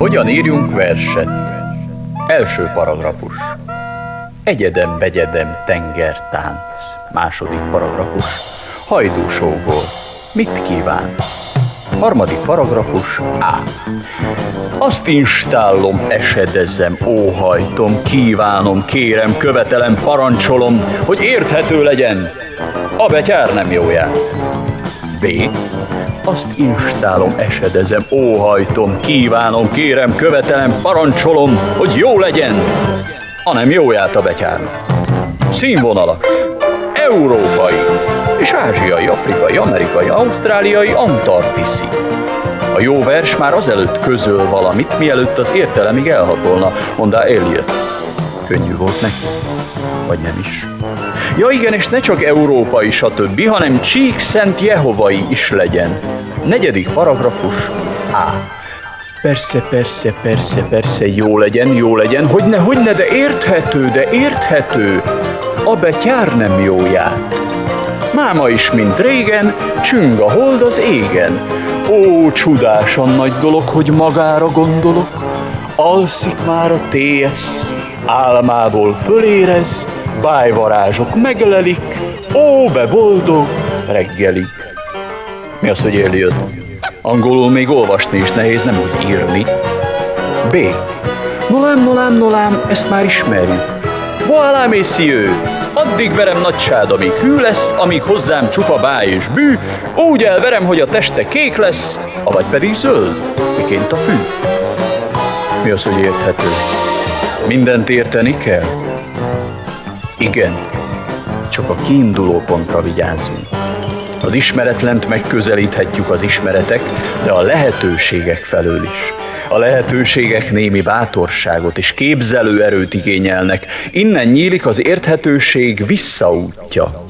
Hogyan írjunk verset? Első paragrafus. Egyedem-begyedem tengertánc. Második paragrafus. Hajdúsóból. Mit kívánsz? Harmadik paragrafus. A. Azt instállom, esedezem, óhajtom, kívánom, kérem, követelem, parancsolom, hogy érthető legyen. A betyár nem jóját. B. Azt instálom, esedezem, óhajtom, kívánom, kérem, követelem, parancsolom, hogy jó legyen. A nem jóját a betyárnak. Színvonalas, európai és ázsiai, afrikai, amerikai, ausztráliai, antarktiszi. A jó vers már azelőtt közöl valamit, mielőtt az értelemig elhatolna, mondá Eliot. Könnyű volt neki, vagy nem is. Ja igen, és ne csak európai, stb., hanem Csíkszent Jehovai is legyen. Negyedik paragrafus. A. Persze, jó legyen, hogyne, de érthető. A betyár nem jóját. Máma is, mint régen, csüng a hold az égen. Ó, csudásan nagy dolog, hogy magára gondolok. Alszik már a TS, álmából fölérez, bájvarázsok meglelik, ó, be boldog reggelig. Mi az, hogy Eliot? Angolul még olvasni is nehéz, nem úgy írni. B. Nolám, ezt már ismerjük. Voilà, messieurs! Addig verem nagysád, amíg hű lesz, amíg hozzám csupa báj és bű, úgy elverem, hogy a teste kék lesz, avagy pedig zöld, miként a fű. Mi az, hogy érthető? Mindent érteni kell? Igen, csak a kiinduló pontra vigyázzunk. Az ismeretlent megközelíthetjük az ismeretek, de a lehetőségek felől is. A lehetőségek némi bátorságot és képzelő erőt igényelnek. Innen nyílik az érthetőség visszaútja.